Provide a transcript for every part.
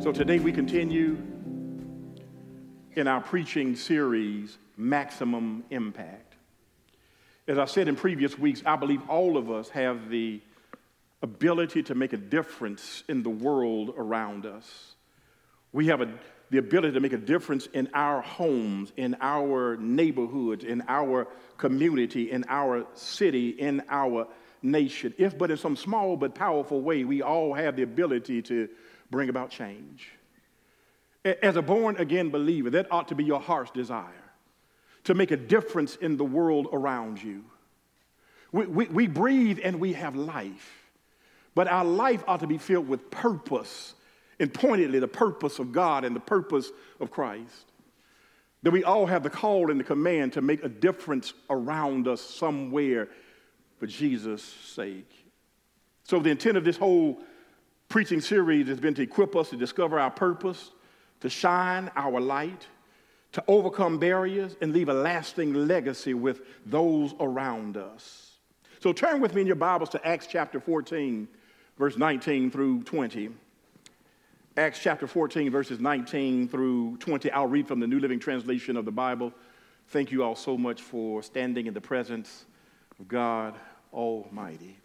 So today we continue in our preaching series, Maximum Impact. As I said in previous weeks, I believe all of us have the ability to make a difference in the world around us. We have the ability to make a difference in our homes, in our neighborhoods, in our community, in our city, in our nation. If but in some small but powerful way, we all have the ability to bring about change. As a born-again believer, that ought to be your heart's desire, to make a difference in the world around you. We breathe and we have life, but our life ought to be filled with purpose, and pointedly the purpose of God and the purpose of Christ. That we all have the call and the command to make a difference around us somewhere for Jesus' sake. So the intent of this whole preaching series has been to equip us to discover our purpose, to shine our light, to overcome barriers, and leave a lasting legacy with those around us. So turn with me in your Bibles to Acts chapter 14, verse 19 through 20. Acts chapter 14, verses 19 through 20. I'll read from the New Living Translation of the Bible. Thank you all so much for standing in the presence of God Almighty.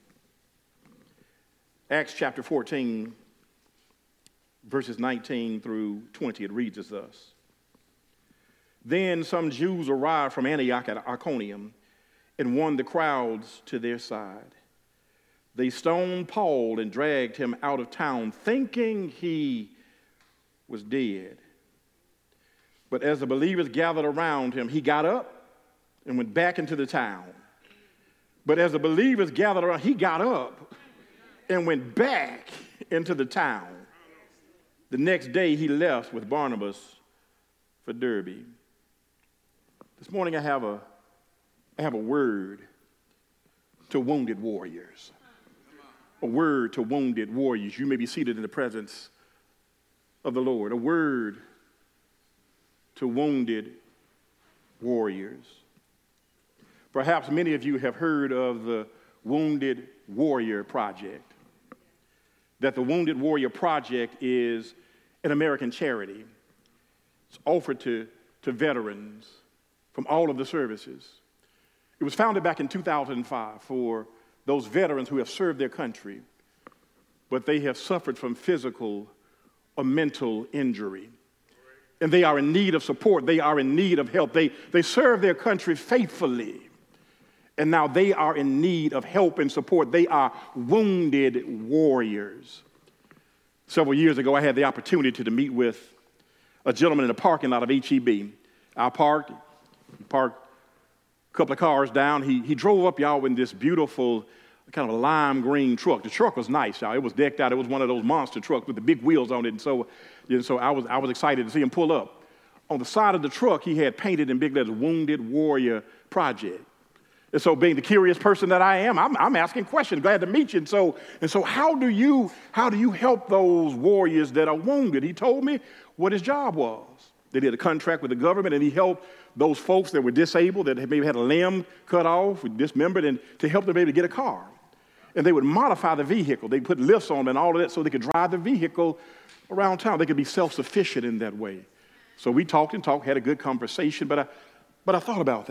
Acts chapter 14, verses 19 through 20. It reads as thus. Then some Jews arrived from Antioch at Iconium and won the crowds to their side. They stoned Paul and dragged him out of town, thinking he was dead. But as the believers gathered around him, he got up and went back into the town. But as the believers gathered around, he got up and went back into the town. The next day he left with Barnabas for Derbe. This morning I have a word to wounded warriors. A word to wounded warriors. You may be seated in the presence of the Lord. A word to wounded warriors. Perhaps many of you have heard of the Wounded Warrior Project. That the Wounded Warrior Project is an American charity. It's offered to veterans from all of the services. It was founded back in 2005 for those veterans who have served their country, but they have suffered from physical or mental injury. And they are in need of support. They are in need of help. They serve their country faithfully. And now they are in need of help and support. They are wounded warriors. Several years ago, I had the opportunity to meet with a gentleman in the parking lot of H-E-B. I parked a couple of cars down. He drove up, y'all, in this beautiful kind of a lime green truck. The truck was nice, y'all. It was decked out. It was one of those monster trucks with the big wheels on it. And so I was excited to see him pull up. On the side of the truck, he had painted in big letters, Wounded Warrior Project. And so being the curious person that I am, I'm asking questions. Glad to meet you. And so how do you help those warriors that are wounded? He told me what his job was. They did a contract with the government, and he helped those folks that were disabled, that maybe had a limb cut off, dismembered, and to help them maybe get a car. And they would modify the vehicle. They put lifts on them and all of that so they could drive the vehicle around town. They could be self-sufficient in that way. So we talked, had a good conversation, but I thought about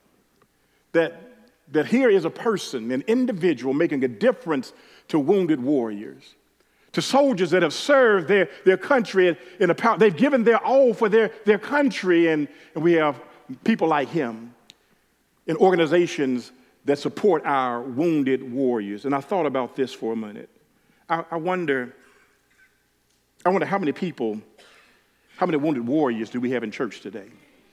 that here is a person, an individual making a difference to wounded warriors, to soldiers that have served their country in a power. They've given their all for their country, and we have people like him in organizations that support our wounded warriors. And I thought about this for a minute. I wonder how many wounded warriors do we have in church today?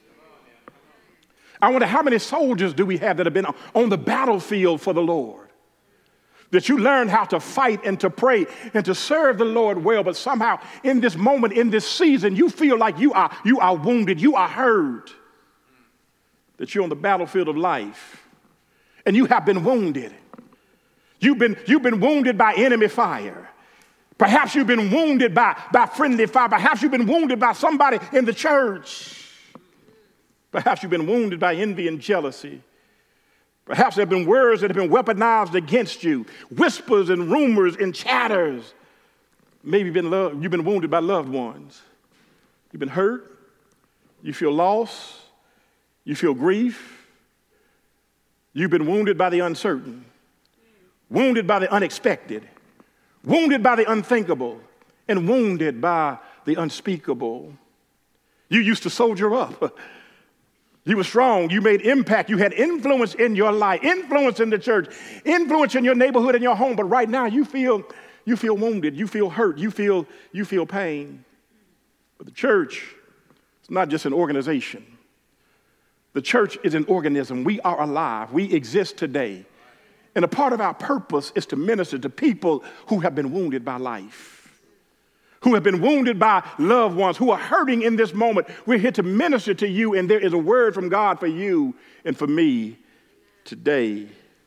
I wonder how many soldiers do we have that have been on the battlefield for the Lord? That you learn how to fight and to pray and to serve the Lord well, but somehow in this moment, in this season, you feel like you are wounded, you are hurt. That you're on the battlefield of life and you have been wounded. You've been wounded by enemy fire. Perhaps you've been wounded by friendly fire. Perhaps you've been wounded by somebody in the church. Perhaps you've been wounded by envy and jealousy. Perhaps there have been words that have been weaponized against you, whispers and rumors and chatters. Maybe you've been wounded by loved ones. You've been hurt. You feel loss. You feel grief. You've been wounded by the uncertain, wounded by the unexpected, wounded by the unthinkable, and wounded by the unspeakable. You used to soldier up. You were strong. You made impact. You had influence in your life, influence in the church, influence in your neighborhood and your home. But right now you feel wounded. You feel hurt. You feel pain. But the church is not just an organization. The church is an organism. We are alive. We exist today. And a part of our purpose is to minister to people who have been wounded by life, who have been wounded by loved ones, who are hurting in this moment. We're here to minister to you, and there is a word from God for you and for me today.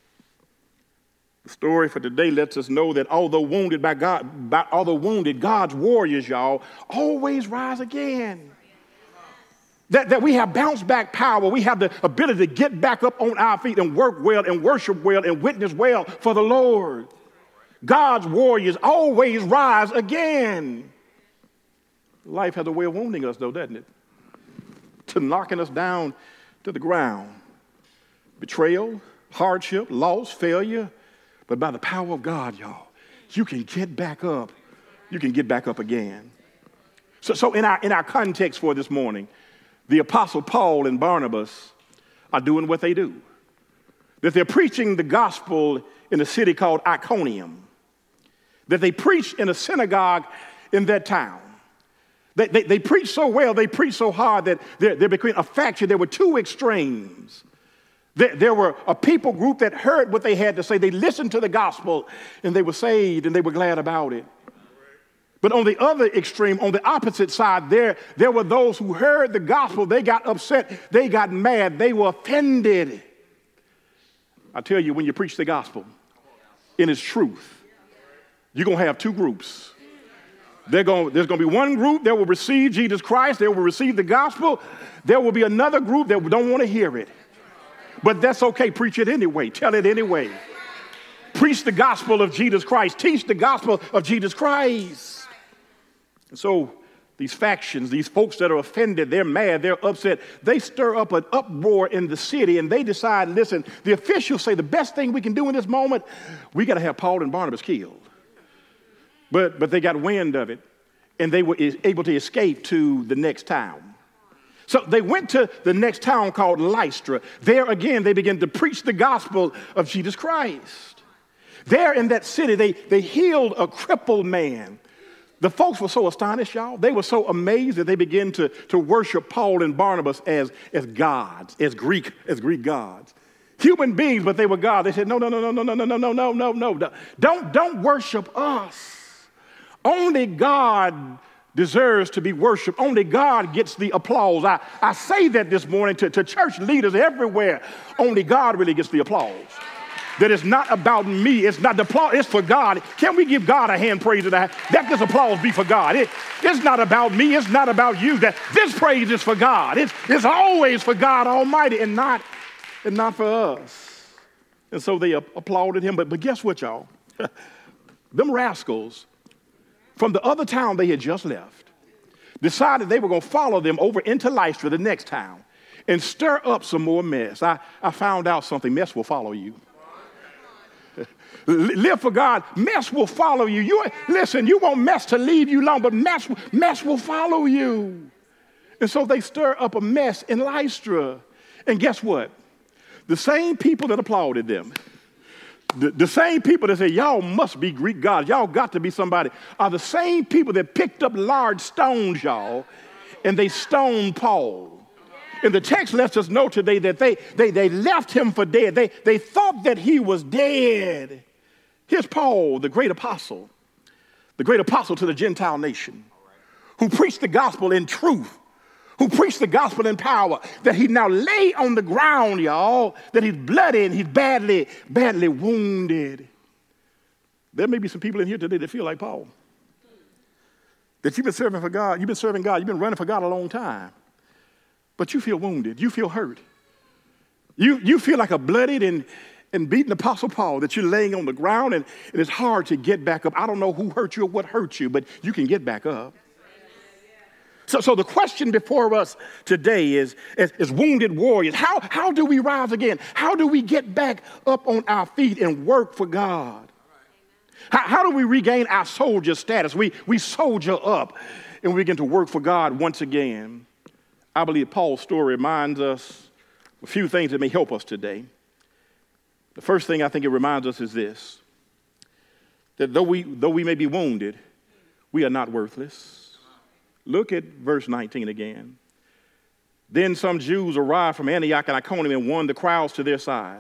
The story for today lets us know that although wounded by God, God's warriors, y'all, always rise again. That we have bounce back power. We have the ability to get back up on our feet and work well and worship well and witness well for the Lord. God's warriors always rise again. Life has a way of wounding us, though, doesn't it? To knocking us down to the ground. Betrayal, hardship, loss, failure. But by the power of God, y'all, you can get back up. You can get back up again. So in our context for this morning, the Apostle Paul and Barnabas are doing what they do. That they're preaching the gospel in a city called Iconium. That they preach in a synagogue in that town. They preach so well, they preach so hard that there became a faction. There were two extremes. There were a people group that heard what they had to say. They listened to the gospel and they were saved and they were glad about it. But on the other extreme, on the opposite side, there were those who heard the gospel. They got upset. They got mad. They were offended. I tell you, when you preach the gospel in its truth, you're going to have two groups. There's going to be one group that will receive Jesus Christ. They will receive the gospel. There will be another group that don't want to hear it. But that's okay. Preach it anyway. Tell it anyway. Preach the gospel of Jesus Christ. Teach the gospel of Jesus Christ. And so these factions, these folks that are offended, they're mad, they're upset, they stir up an uproar in the city and they decide, listen, the officials say the best thing we can do in this moment, we got to have Paul and Barnabas killed. But they got wind of it and they were able to escape to the next town. So they went to the next town called Lystra. There again, they began to preach the gospel of Jesus Christ. There in that city, they healed a crippled man. The folks were so astonished, y'all. They were so amazed that they began to worship Paul and Barnabas as gods, as Greek gods. Human beings, but they were God. They said, no. Don't worship us. Only God deserves to be worshiped. Only God gets the applause. I say that this morning to church leaders everywhere. Only God really gets the applause. That it's not about me. It's not the applause. It's for God. Can we give God a hand praise to that? Let this applause be for God. It's not about me. It's not about you. That this praise is for God. It's always for God Almighty and not for us. And so they applauded him. But guess what, y'all? Them rascals from the other town they had just left decided they were going to follow them over into Lystra, the next town, and stir up some more mess. I found out something. Mess will follow you. Live for God. Mess will follow you. Listen, you want mess to leave you alone, but mess will follow you. And so they stir up a mess in Lystra. And guess what? The same people that applauded them, the same people that say, y'all must be Greek gods, y'all got to be somebody, are the same people that picked up large stones, y'all, and they stoned Paul. And the text lets us know today that they left him for dead. They thought that he was dead. Here's Paul, the great apostle to the Gentile nation, who preached the gospel in truth, who preached the gospel in power, that he now lay on the ground, y'all, that he's bloody and he's badly wounded. There may be some people in here today that feel like Paul, that you've been serving for God, you've been running for God a long time. But you feel wounded. You feel hurt. You feel like a bloodied and beating Apostle Paul, that you're laying on the ground and it's hard to get back up. I don't know who hurt you or what hurt you, but you can get back up. So the question before us today is wounded warriors, how do we rise again? How do we get back up on our feet and work for God? How do we regain our soldier status? We soldier up and we begin to work for God once again. I believe Paul's story reminds us a few things that may help us today. The first thing I think it reminds us is this, that though we may be wounded, we are not worthless. Look at verse 19 again. Then some Jews arrived from Antioch and Iconium and won the crowds to their side.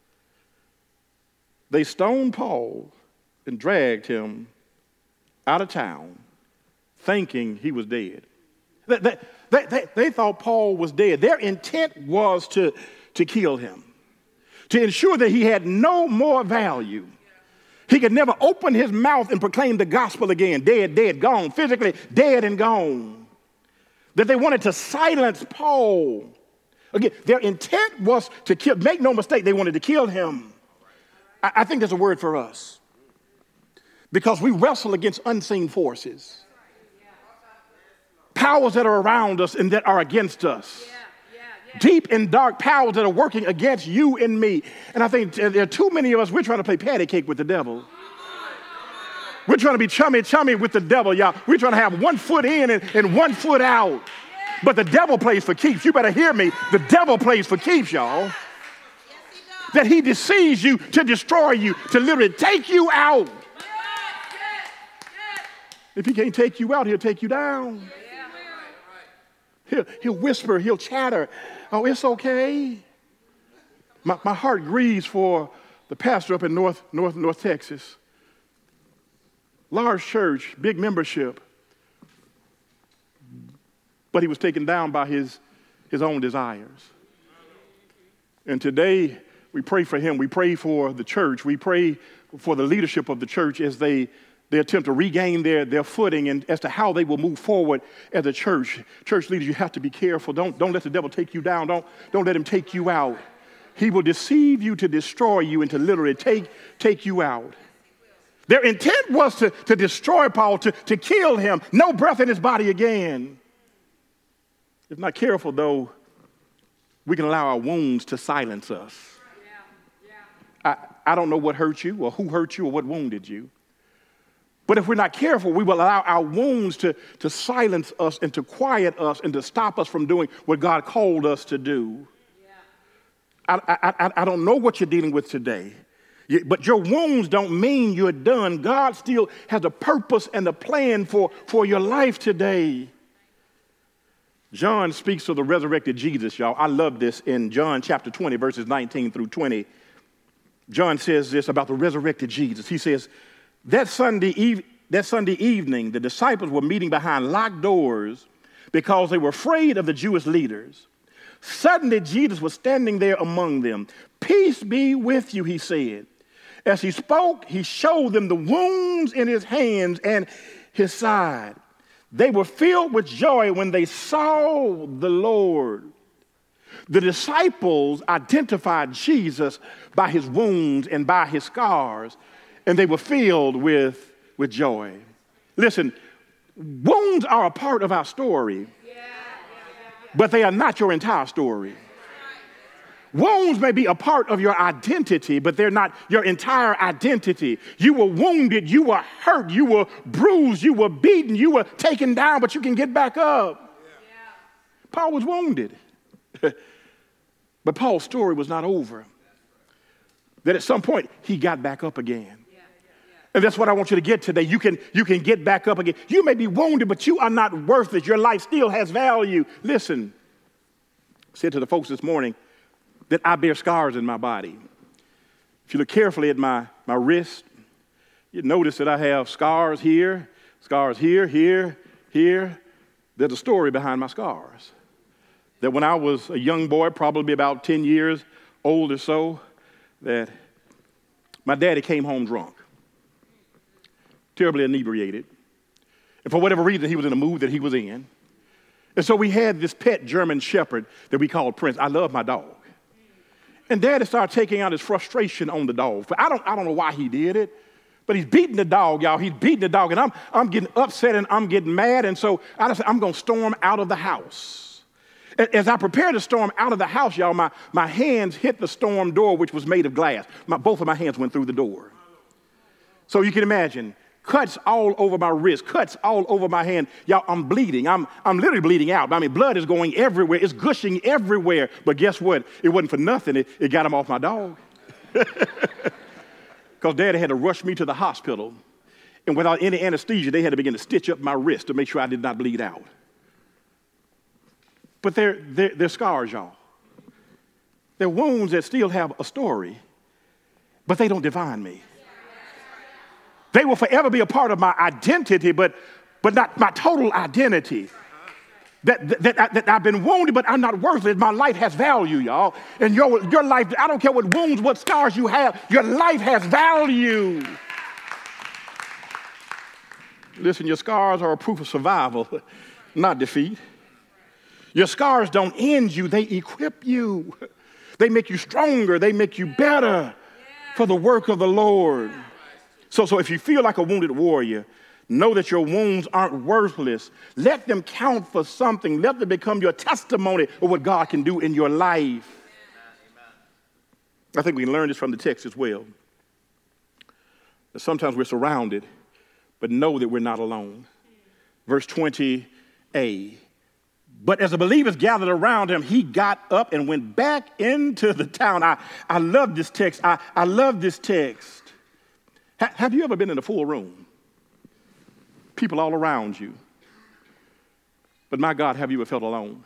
They stoned Paul and dragged him out of town, thinking he was dead. They thought Paul was dead. Their intent was to kill him, to ensure that he had no more value. He could never open his mouth and proclaim the gospel again. Dead, gone, physically dead and gone. That they wanted to silence Paul. Again, their intent was to kill. Make no mistake, they wanted to kill him. I think there's a word for us. Because we wrestle against unseen forces. Powers that are around us and that are against us. Deep and dark powers that are working against you and me. And I think there are too many of us, we're trying to play patty cake with the devil. We're trying to be chummy with the devil, y'all. We're trying to have 1 foot in and 1 foot out. But the devil plays for keeps. You better hear me. The devil plays for keeps, y'all. That he deceives you to destroy you, to literally take you out. If he can't take you out, he'll take you down. He'll whisper, he'll chatter. Oh, it's okay. My heart grieves for the pastor up in North Texas. Large church, big membership. But he was taken down by his own desires. And today, we pray for him. We pray for the church. We pray for the leadership of the church as they attempt to regain their footing and as to how they will move forward as a church. Church leaders, you have to be careful. Don't let the devil take you down. Don't let him take you out. He will deceive you to destroy you and to literally take you out. Their intent was to destroy Paul, to kill him. No breath in his body again. If not careful, though, we can allow our wounds to silence us. I don't know what hurt you or who hurt you or what wounded you. But if we're not careful, we will allow our wounds to silence us and to quiet us and to stop us from doing what God called us to do. I don't know what you're dealing with today, but your wounds don't mean you're done. God still has a purpose and a plan for your life today. John speaks of the resurrected Jesus, y'all. I love this in John chapter 20, verses 19 through 20. John says this about the resurrected Jesus. He says, That Sunday evening, the disciples were meeting behind locked doors because they were afraid of the Jewish leaders. Suddenly, Jesus was standing there among them. "Peace be with you," he said. As he spoke, he showed them the wounds in his hands and his side. They were filled with joy when they saw the Lord. The disciples identified Jesus by his wounds and by his scars, and they were filled with joy. Listen, wounds are a part of our story, but they are not your entire story. Wounds may be a part of your identity, but they're not your entire identity. You were wounded, you were hurt, you were bruised, you were beaten, you were taken down, but you can get back up. Paul was wounded. But Paul's story was not over. That at some point, he got back up again. And that's what I want you to get today. You can get back up again. You may be wounded, but you are not worthless. Your life still has value. Listen, I said to the folks this morning that I bear scars in my body. If you look carefully at my wrist, you notice that I have scars here, here. There's a story behind my scars. That when I was a young boy, probably about 10 years old or so, that my daddy came home drunk, terribly inebriated. And for whatever reason, he was in the mood that he was in. And so we had this pet German shepherd that we called Prince. I love my dog. And Daddy started taking out his frustration on the dog. But I don't know why he did it, but he's beating the dog, y'all. He's beating the dog, and I'm getting upset and I'm getting mad. And so I decided I'm going to storm out of the house. As I prepared to storm out of the house, y'all, my hands hit the storm door, which was made of glass. Both of my hands went through the door. So you can imagine, cuts all over my wrist, cuts all over my hand. Y'all, I'm bleeding. I'm literally bleeding out. I mean, blood is going everywhere. It's gushing everywhere. But guess what? It wasn't for nothing. It got him off my dog. Because Daddy had to rush me to the hospital. And without any anesthesia, they had to begin to stitch up my wrist to make sure I did not bleed out. But they're scars, y'all. They're wounds that still have a story, but they don't define me. They will forever be a part of my identity, but not my total identity. That I've been wounded, but I'm not worthless. My life has value, y'all. And your life, I don't care what wounds, what scars you have, your life has value. Listen, your scars are a proof of survival, not defeat. Your scars don't end you, they equip you. They make you stronger, they make you better for the work of the Lord. So if you feel like a wounded warrior, know that your wounds aren't worthless. Let them count for something. Let them become your testimony of what God can do in your life. I think we can learn this from the text as well. That sometimes we're surrounded, but know that we're not alone. Verse 20a. But as the believers gathered around him, he got up and went back into the town. I love this text. I love this text. Have you ever been in a full room? People all around you. But my God, have you ever felt alone?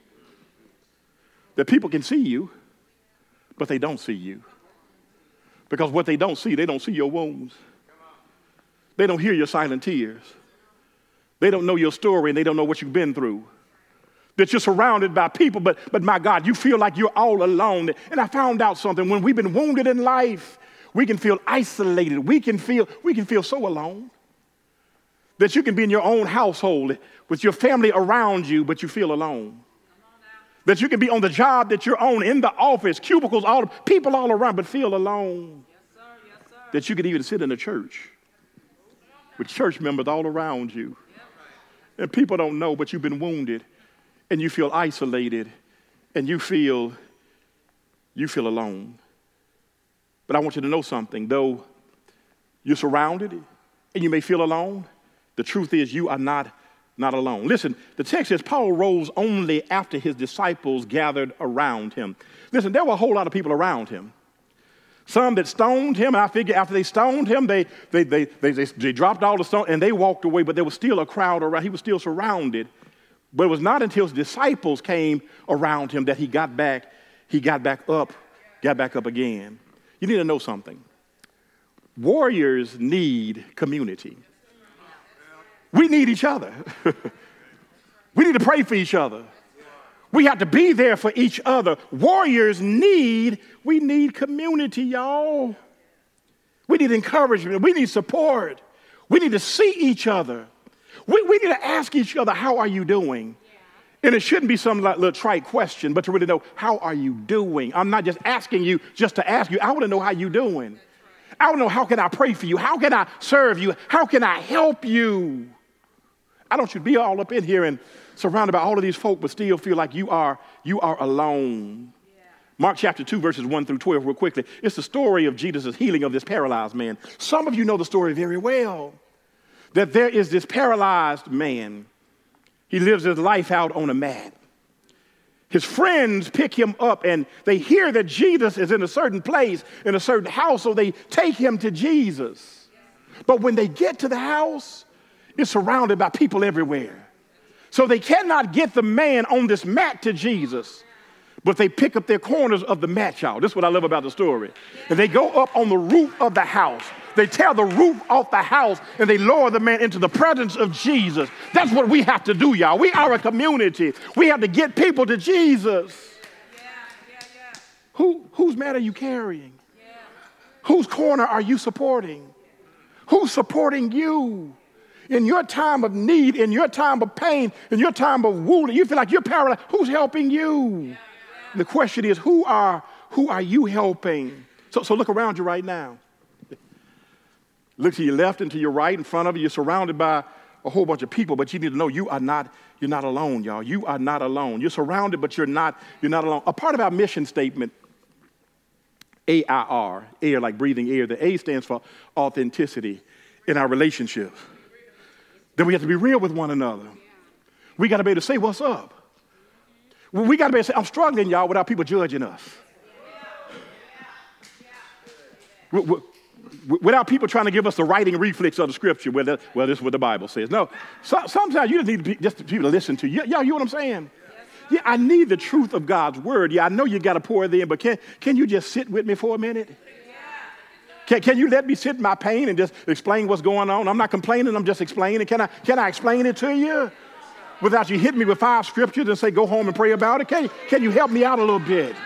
That people can see you, but they don't see you. Because what they don't see your wounds. They don't hear your silent tears. They don't know your story, and they don't know what you've been through. That you're surrounded by people, but my God, you feel like you're all alone. And I found out something. When we've been wounded in life, we can feel isolated. We can feel so alone. That you can be in your own household with your family around you, but you feel alone. That you can be on the job that you're on, in the office, cubicles, people all around, but feel alone. Yes, sir. Yes, sir. That you could even sit in a church with church members all around you. And people don't know, but you've been wounded. And you feel isolated, and you feel alone. But I want you to know something. Though you're surrounded and you may feel alone, the truth is you are not alone. Listen, the text says Paul rose only after his disciples gathered around him. Listen, there were a whole lot of people around him. Some that stoned him, and I figure after they stoned him, they dropped all the stone and they walked away, but there was still a crowd around. He was still surrounded. But it was not until his disciples came around him that he got back up again. You need to know something. Warriors need community. We need each other. We need to pray for each other. We have to be there for each other. Warriors we need community, y'all. We need encouragement. We need support. We need to see each other. We need to ask each other, how are you doing? Yeah. And it shouldn't be some little trite question, but to really know, how are you doing? I'm not just asking you just to ask you. I want to know how you're doing. Right. I want to know, how can I pray for you? How can I serve you? How can I help you? I don't want you to be all up in here and surrounded by all of these folk, but still feel like you are alone. Yeah. Mark chapter 2, verses 1 through 12, real quickly. It's the story of Jesus' healing of this paralyzed man. Some of you know the story very well. That there is this paralyzed man. He lives his life out on a mat. His friends pick him up and they hear that Jesus is in a certain place, in a certain house, so they take him to Jesus. But when they get to the house, it's surrounded by people everywhere. So they cannot get the man on this mat to Jesus. But they pick up their corners of the mat, y'all. This is what I love about the story. And they go up on the roof of the house. They tear the roof off the house and they lower the man into the presence of Jesus. That's what we have to do, y'all. We are a community. We have to get people to Jesus. Whose mat are you carrying? Whose corner are you supporting? Who's supporting you? In your time of need, in your time of pain, in your time of wounding, you feel like you're paralyzed. Who's helping you? The question is, who are Who are you helping? So look around you right now. Look to your left and to your right, in front of you. You're surrounded by a whole bunch of people, but you need to know you're not alone, y'all. You are not alone. You're surrounded, but you're not alone. A part of our mission statement, AIR, air like breathing air, the A stands for authenticity in our relationships. That we have to be real with one another. We got to be able to say, what's up? We got to be able to say, I'm struggling, y'all, without people judging us. Without people trying to give us the writing reflex of the scripture, well, this is what the Bible says. No, sometimes you just need people to listen to you. Y'all hear what I'm saying? Yeah, I need the truth of God's word. Yeah, I know you got to pour it in, but can you just sit with me for a minute? Can you let me sit in my pain and just explain what's going on? I'm not complaining, I'm just explaining. Can I explain it to you without you hitting me with 5 scriptures and say, go home and pray about it? Can you help me out a little bit?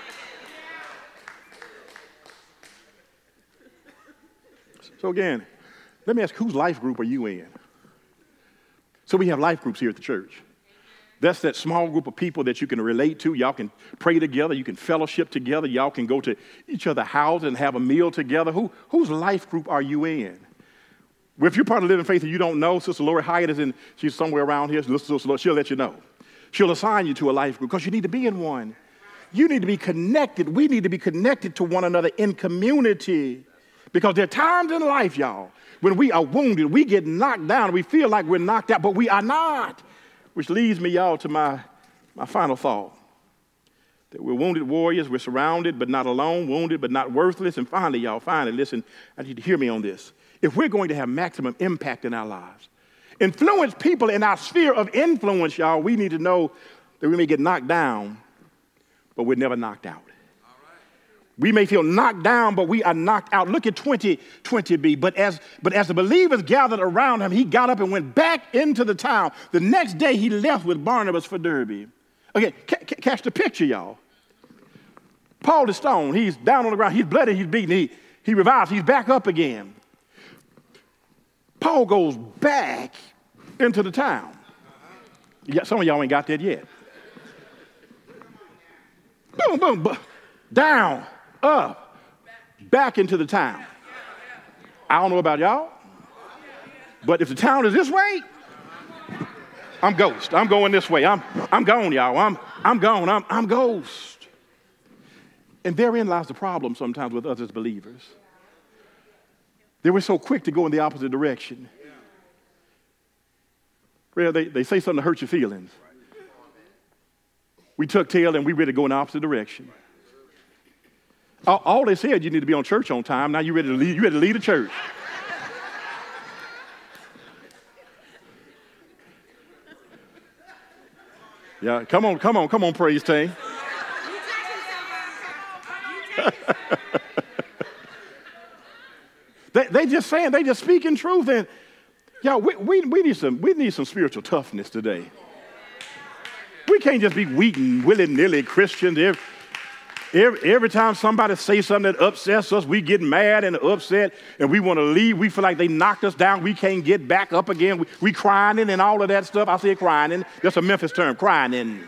So again, let me ask, whose life group are you in? So we have life groups here at the church. That's that small group of people that you can relate to. Y'all can pray together. You can fellowship together. Y'all can go to each other's house and have a meal together. Whose life group are you in? Well, if you're part of Living Faith and you don't know, Sister Lori Hyatt she's somewhere around here. She'll let you know. She'll assign you to a life group because you need to be in one. You need to be connected. We need to be connected to one another in community. Because there are times in life, y'all, when we are wounded, we get knocked down, we feel like we're knocked out, but we are not. Which leads me, y'all, to my final thought. That we're wounded warriors, we're surrounded but not alone, wounded but not worthless. And finally, y'all, listen, I need you to hear me on this. If we're going to have maximum impact in our lives, influence people in our sphere of influence, y'all, we need to know that we may get knocked down, but we're never knocked out. We may feel knocked down, but we are knocked out. Look at 20b. But as the believers gathered around him, he got up and went back into the town. The next day, he left with Barnabas for Derbe. Okay, catch the picture, y'all. Paul the stone, he's down on the ground. He's bloody, he's beaten. He revives. He's back up again. Paul goes back into the town. Yeah, some of y'all ain't got that yet. Boom, boom, boom. Down. Up, back into the town. I don't know about y'all, but if the town is this way, I'm ghost. I'm going this way. I'm gone, y'all. I'm gone. I'm ghost. And therein lies the problem sometimes with us as believers. They were so quick to go in the opposite direction. Well, they say something to hurt your feelings. We tuck tail and we ready to go in the opposite direction. All they said, you need to be on church on time. Now you're ready to lead. You ready to lead a church. Yeah, come on, praise team. They just saying, they just speaking truth, and y'all, we need some spiritual toughness today. We can't just be weak and willy-nilly Christians. Every time somebody says something that upsets us, we get mad and upset, and we want to leave. We feel like they knocked us down. We can't get back up again. We crying and all of that stuff. I say crying. That's a Memphis term, crying.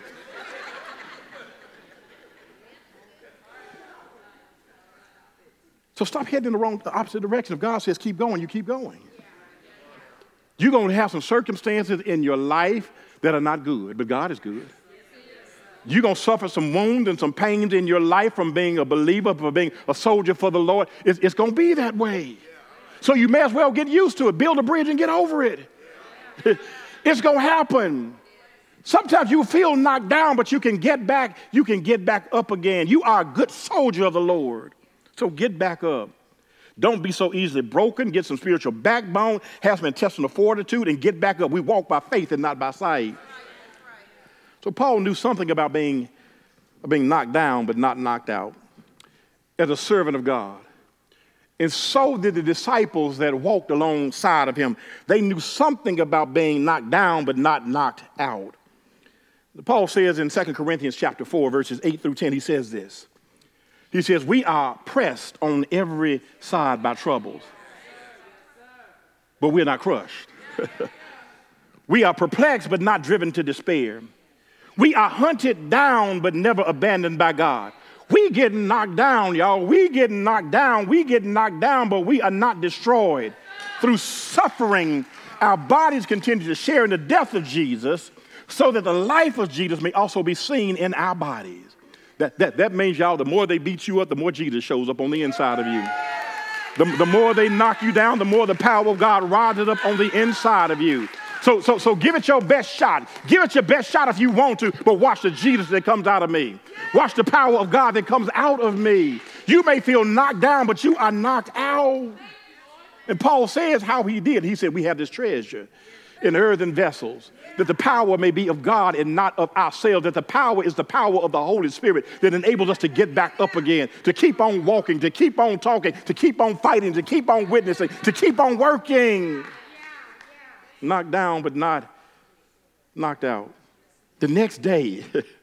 So stop heading in the opposite direction. If God says keep going, you keep going. You're going to have some circumstances in your life that are not good, but God is good. You're going to suffer some wounds and some pains in your life from being a believer, from being a soldier for the Lord. It's going to be that way. So you may as well get used to it. Build a bridge and get over it. It's going to happen. Sometimes you feel knocked down, but you can get back. You can get back up again. You are a good soldier of the Lord. So get back up. Don't be so easily broken. Get some spiritual backbone. Have some intestinal fortitude and get back up. We walk by faith and not by sight. So Paul knew something about being knocked down but not knocked out as a servant of God. And so did the disciples that walked alongside of him. They knew something about being knocked down but not knocked out. Paul says in 2 Corinthians chapter 4, verses 8 through 10, he says this. He says, we are pressed on every side by troubles, but we're not crushed. We are perplexed but not driven to despair. We are hunted down but never abandoned by God. We getting knocked down, y'all. We getting knocked down. We getting knocked down, but we are not destroyed. Through suffering, our bodies continue to share in the death of Jesus so that the life of Jesus may also be seen in our bodies. That means, y'all, the more they beat you up, the more Jesus shows up on the inside of you. The more they knock you down, the more the power of God rises up on the inside of you. So give it your best shot. Give it your best shot if you want to, but watch the Jesus that comes out of me. Watch the power of God that comes out of me. You may feel knocked down, but you are knocked out. And Paul says how he did. He said, we have this treasure in earthen vessels, that the power may be of God and not of ourselves, that the power is the power of the Holy Spirit that enables us to get back up again, to keep on walking, to keep on talking, to keep on fighting, to keep on witnessing, to keep on working. Knocked down, but not knocked out. The next day,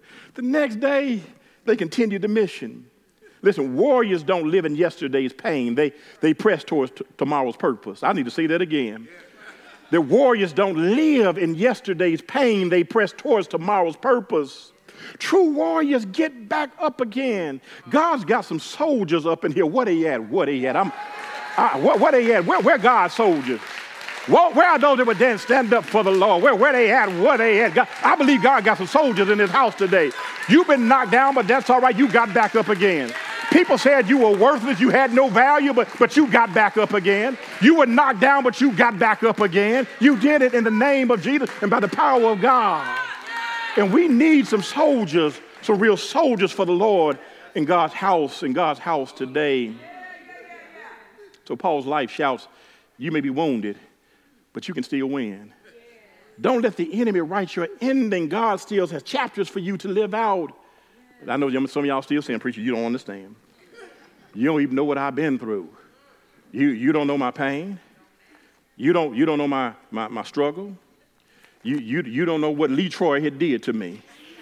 they continued the mission. Listen, warriors don't live in yesterday's pain. They press towards tomorrow's purpose. I need to say that again. The warriors don't live in yesterday's pain. They press towards tomorrow's purpose. True warriors get back up again. God's got some soldiers up in here. What they at? What they at? What they at? Where God's soldiers? Where are those that would then stand up for the Lord? Where they at? What they at? God, I believe God got some soldiers in this house today. You've been knocked down, but that's all right. You got back up again. People said you were worthless, you had no value, but you got back up again. You were knocked down, but you got back up again. You did it in the name of Jesus and by the power of God. And we need some soldiers, some real soldiers for the Lord in God's house today. So Paul's life shouts, you may be wounded, but you can still win. Don't let the enemy write your ending. God still has chapters for you to live out. But I know some of y'all still saying, preacher, you don't understand. You don't even know what I've been through. You don't know my pain. You don't know my struggle. You don't know what Lee Troy had did to me.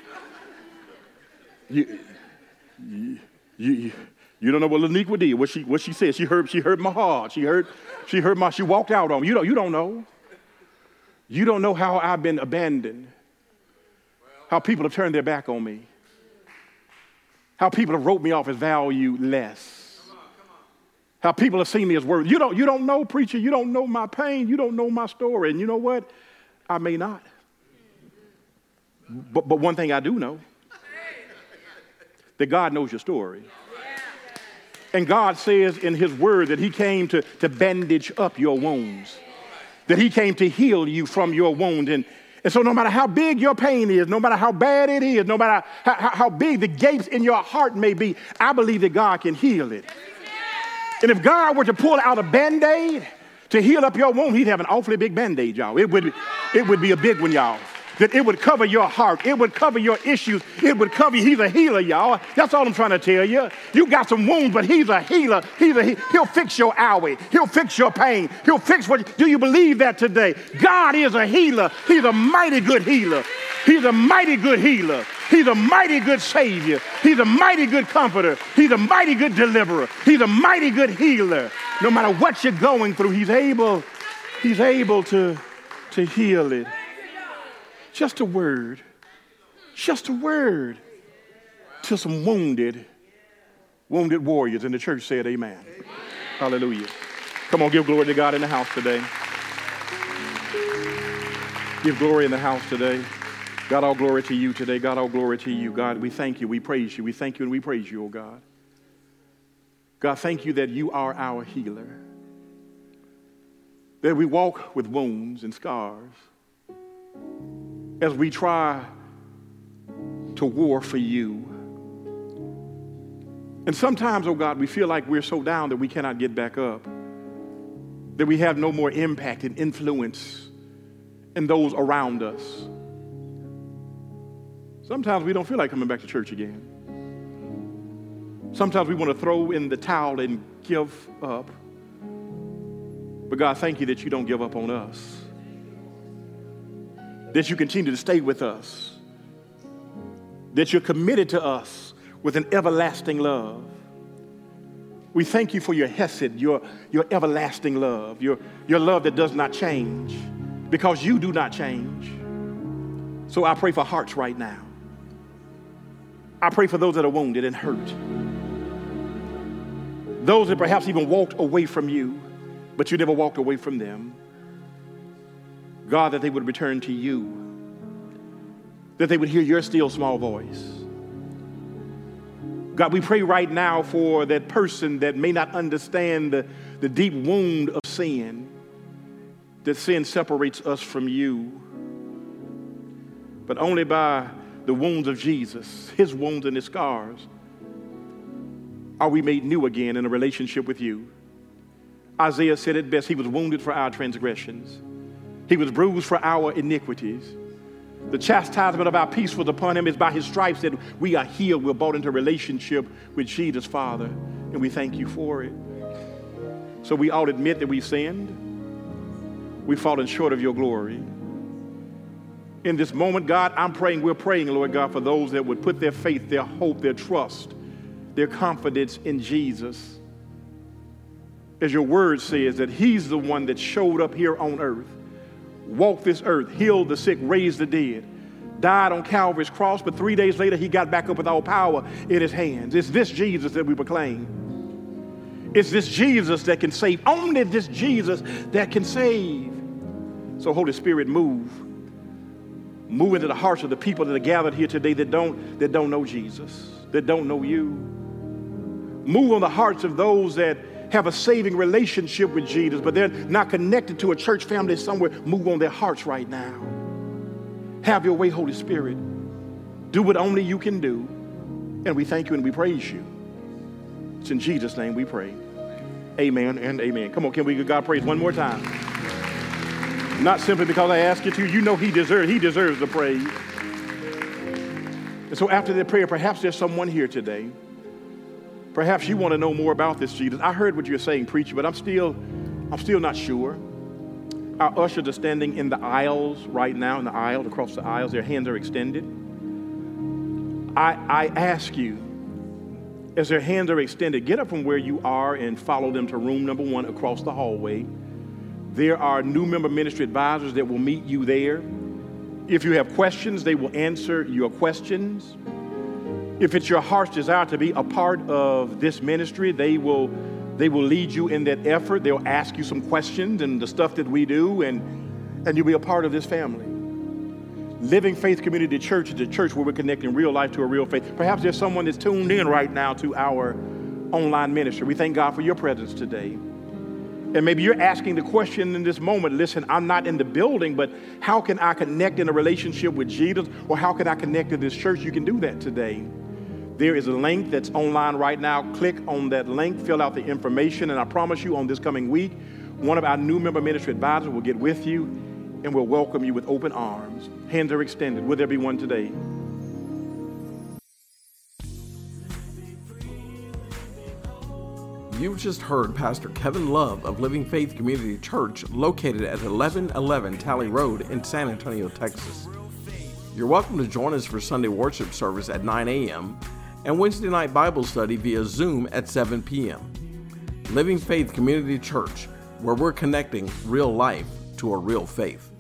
You don't know what Laniqua did. What she said. She hurt my heart. She walked out on me. You don't know. You don't know how I've been abandoned. How people have turned their back on me. How people have wrote me off as valueless. How people have seen me as worthless. You don't know, preacher. You don't know my pain. You don't know my story. And you know what? I may not. But one thing I do know, that God knows your story. And God says in his word that he came to bandage up your wounds, that he came to heal you from your wound. And so no matter how big your pain is, no matter how bad it is, no matter how big the gapes in your heart may be, I believe that God can heal it. And if God were to pull out a Band-Aid to heal up your wound, he'd have an awfully big Band-Aid, y'all. It would be a big one, y'all. That it would cover your heart. It would cover your issues. It would cover you. He's a healer, y'all. That's all I'm trying to tell you. You got some wounds, but he's a healer. He'll fix your owie. He'll fix your pain. He'll fix do you believe that today? God is a healer. He's a mighty good healer. He's a mighty good healer. He's a mighty good savior. He's a mighty good comforter. He's a mighty good deliverer. He's a mighty good healer. No matter what you're going through, he's able to heal it. Just a word to some wounded warriors. And the church said amen. Hallelujah. Come on, give glory to God in the house today. Give glory in the house today. God, all glory to you today. God, all glory to you. God, we thank you. We praise you. We thank you and we praise you, oh God. God, thank you that you are our healer. That we walk with wounds and scars as we try to war for you. And sometimes, oh God, we feel like we're so down that we cannot get back up, that we have no more impact and influence in those around us. Sometimes we don't feel like coming back to church again. Sometimes we want to throw in the towel and give up. But God, thank you that you don't give up on us. That you continue to stay with us, that you're committed to us with an everlasting love. We thank you for your hesed, your everlasting love, your love that does not change, because you do not change. So I pray for hearts right now. I pray for those that are wounded and hurt. Those that perhaps even walked away from you, but you never walked away from them. God, that they would return to you, that they would hear your still small voice. God, we pray right now for that person that may not understand the deep wound of sin, that sin separates us from you. But only by the wounds of Jesus, his wounds and his scars, are we made new again in a relationship with you. Isaiah said it best, he was wounded for our transgressions. He was bruised for our iniquities. The chastisement of our peace was upon him. It's by his stripes that we are healed. We're brought into relationship with Jesus, Father, and we thank you for it. So we all admit that we sinned. We've fallen short of your glory. In this moment, God, we're praying, Lord God, for those that would put their faith, their hope, their trust, their confidence in Jesus. As your word says, that he's the one that showed up here on earth, walked this earth, healed the sick, raised the dead, died on Calvary's cross, but 3 days later he got back up with all power in his hands. It's this Jesus that we proclaim. It's this Jesus that can save. Only this Jesus that can save. So Holy Spirit, move into the hearts of the people that are gathered here today that don't know Jesus, that don't know you. Move on the hearts of those that have a saving relationship with Jesus, but they're not connected to a church family somewhere. Move on their hearts right now. Have your way, Holy Spirit. Do what only you can do. And we thank you and we praise you. It's in Jesus' name we pray. Amen and amen. Come on, can we give God praise one more time? Not simply because I ask you to. You know he deserves the praise. And so after that prayer, perhaps there's someone here today. Perhaps you want to know more about this Jesus. I heard what you're saying, preacher, but I'm still not sure. Our ushers are standing in the aisles right now, across the aisles. Their hands are extended. I ask you, as their hands are extended, get up from where you are and follow them to room number 1 across the hallway. There are new member ministry advisors that will meet you there. If you have questions, they will answer your questions. If it's your heart's desire to be a part of this ministry, they will lead you in that effort. They'll ask you some questions and the stuff that we do, and you'll be a part of this family. Living Faith Community Church is a church where we're connecting real life to a real faith. Perhaps there's someone that's tuned in right now to our online ministry. We thank God for your presence today. And maybe you're asking the question in this moment, listen, I'm not in the building, but how can I connect in a relationship with Jesus? Or how can I connect to this church? You can do that today. There is a link that's online right now. Click on that link, fill out the information, and I promise you on this coming week, one of our new member ministry advisors will get with you and will welcome you with open arms. Hands are extended. Will there be one today? You've just heard Pastor Kevin Love of Living Faith Community Church, located at 1111 Talley Road in San Antonio, Texas. You're welcome to join us for Sunday worship service at 9 a.m. and Wednesday night Bible study via Zoom at 7 p.m. Living Faith Community Church, where we're connecting real life to a real faith.